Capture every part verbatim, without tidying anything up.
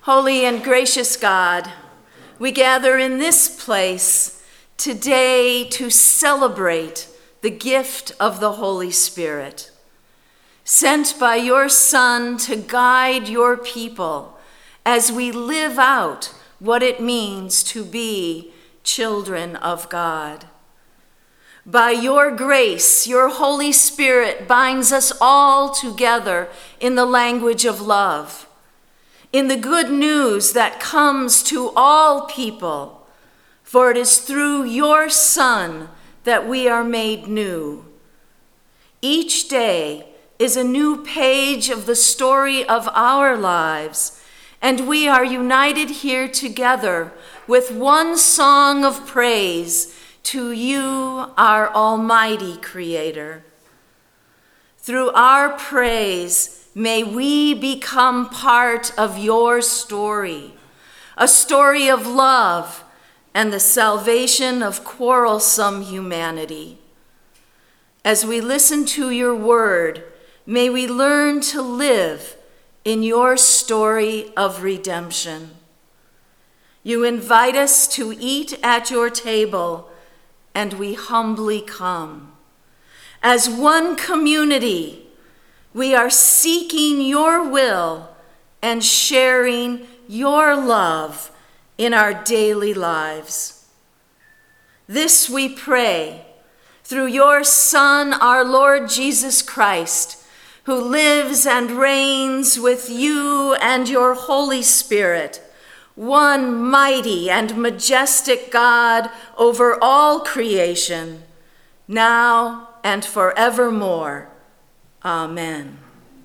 Holy and gracious God, we gather in this place today to celebrate the gift of the Holy Spirit, sent by your Son to guide your people as we live out what it means to be children of God. By your grace, your Holy Spirit binds us all together in the language of love, in the good news that comes to all people, for it is through your Son that we are made new. Each day is a new page of the story of our lives, and we are united here together with one song of praise to you, our almighty Creator. Through our praise, may we become part of your story, a story of love and the salvation of quarrelsome humanity. As we listen to your word, may we learn to live in your story of redemption. You invite us to eat at your table, and we humbly come. As one community, we are seeking your will and sharing your love in our daily lives. This we pray through your Son, our Lord Jesus Christ, who lives and reigns with you and your Holy Spirit, one mighty and majestic God over all creation, now and forevermore. Amen.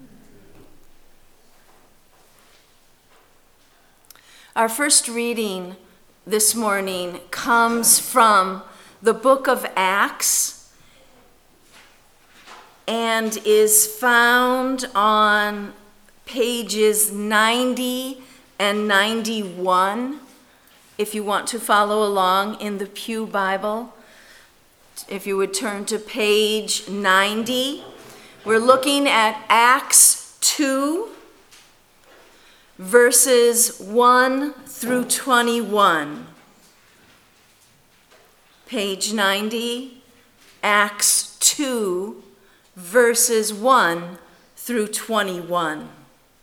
Our first reading this morning comes from the book of Acts and is found on pages ninety and ninety-one, if you want to follow along in the Pew Bible. If you would turn to page ninety. We're looking at Acts two, verses one through twenty-one. Page ninety, Acts two, verses one through twenty-one.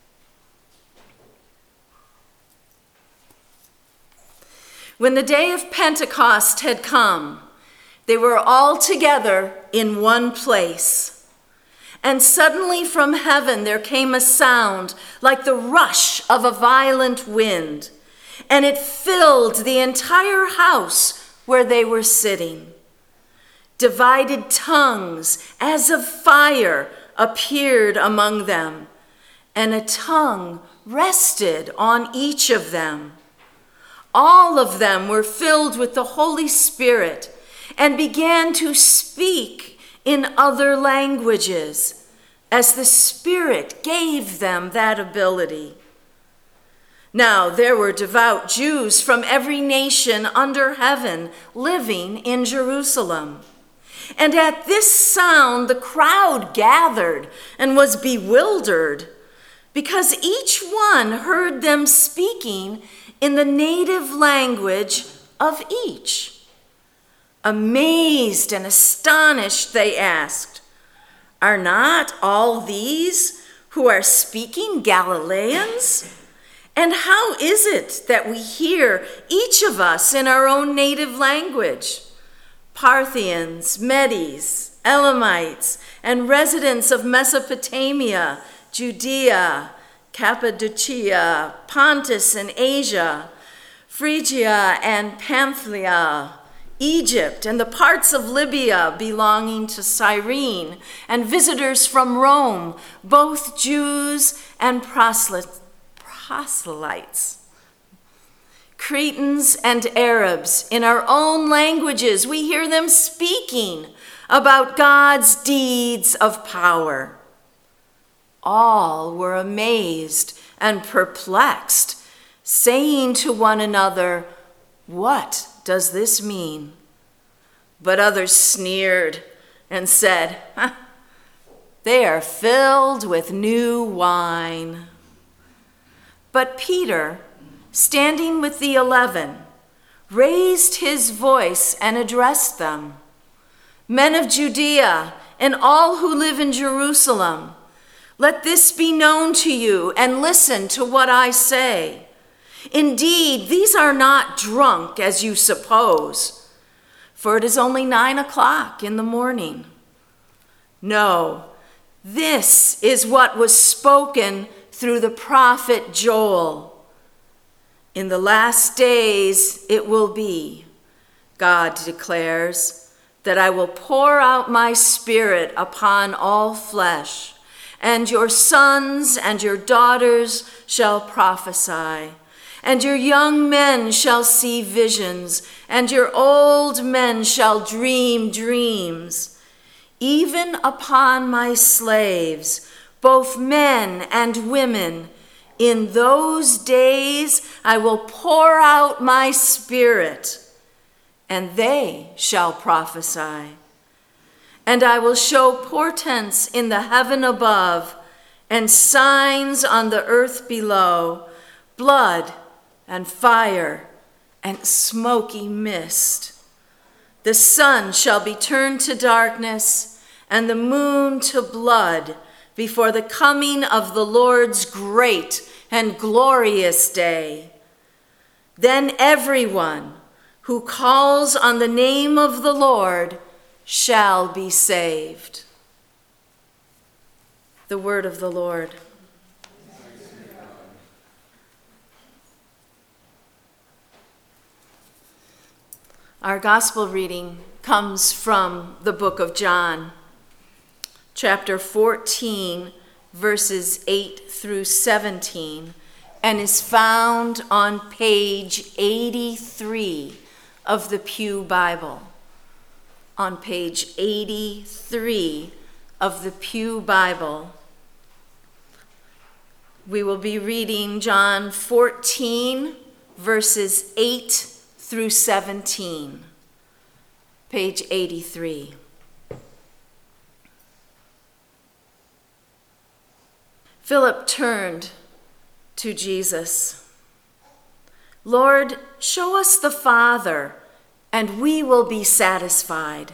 When the day of Pentecost had come, they were all together in one place. And suddenly from heaven there came a sound like the rush of a violent wind, and it filled the entire house where they were sitting. Divided tongues as of fire appeared among them, and a tongue rested on each of them. All of them were filled with the Holy Spirit and began to speak in other languages, as the Spirit gave them that ability. Now there were devout Jews from every nation under heaven living in Jerusalem. And at this sound the crowd gathered and was bewildered, because each one heard them speaking in the native language of each. Amazed and astonished, they asked, "Are not all these who are speaking Galileans? And how is it that we hear each of us in our own native language? Parthians, Medes, Elamites, and residents of Mesopotamia, Judea, Cappadocia, Pontus and Asia, Phrygia and Pamphylia, Egypt and the parts of Libya belonging to Cyrene, and visitors from Rome, both Jews and proselytes, Cretans and Arabs, in our own languages, we hear them speaking about God's deeds of power." All were amazed and perplexed, saying to one another, "What does this mean?" But others sneered and said, huh, "They are filled with new wine." But Peter standing with the eleven, raised his voice and addressed them. Men of Judea and all who live in Jerusalem, let this be known to you and listen to what I say. Indeed, these are not drunk as you suppose, for it is only nine o'clock in the morning. No, this is what was spoken through the prophet Joel. In the last days it will be, God declares, that I will pour out my Spirit upon all flesh, and your sons and your daughters shall prophesy, and your young men shall see visions, and your old men shall dream dreams. Even upon my slaves, both men and women, in those days I will pour out my Spirit, and they shall prophesy. And I will show portents in the heaven above and signs on the earth below, blood and fire and smoky mist. The sun shall be turned to darkness and the moon to blood before the coming of the Lord's great and glorious day. Then everyone who calls on the name of the Lord shall be saved. The word of the Lord. Our gospel reading comes from the book of John, chapter fourteen, verses eight through seventeen, and is found on page eighty-three of the Pew Bible. On page eighty-three of the Pew Bible, we will be reading John fourteen, verses eight through seventeen. Page eighty-three. Philip turned to Jesus. Lord, show us the Father, and we will be satisfied.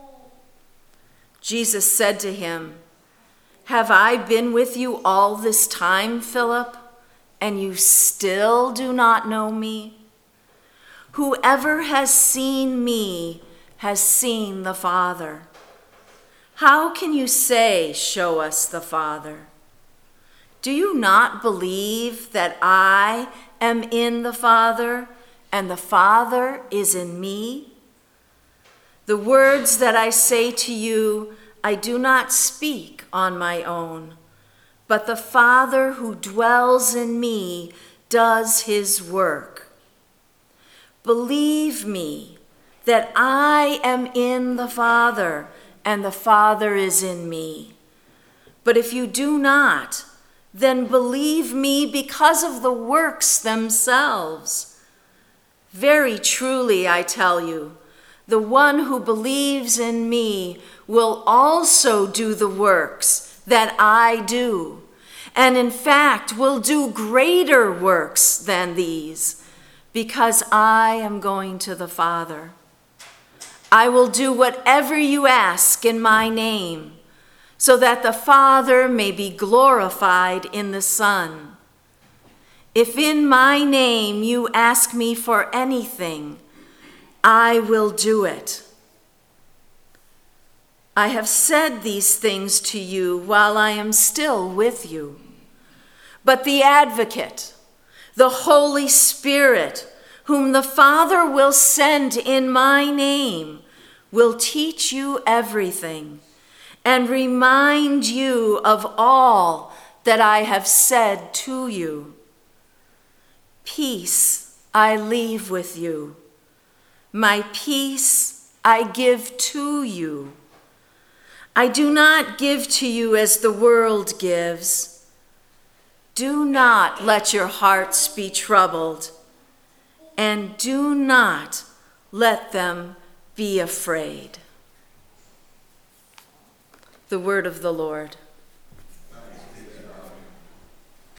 Jesus said to him, have I been with you all this time, Philip, and you still do not know me? Whoever has seen me has seen the Father. How can you say, show us the Father? Do you not believe that I am in the Father, and the Father is in me? The words that I say to you, I do not speak on my own, but the Father who dwells in me does his work. Believe me that I am in the Father, and the Father is in me. But if you do not, then believe me because of the works themselves. Very truly, I tell you, the one who believes in me will also do the works that I do, and in fact will do greater works than these, because I am going to the Father. I will do whatever you ask in my name, so that the Father may be glorified in the Son. If in my name you ask me for anything, I will do it. I have said these things to you while I am still with you. But the Advocate, the Holy Spirit, whom the Father will send in my name, will teach you everything and remind you of all that I have said to you. Peace I leave with you. My peace I give to you. I do not give to you as the world gives. Do not let your hearts be troubled, and do not let them be afraid. The word of the Lord.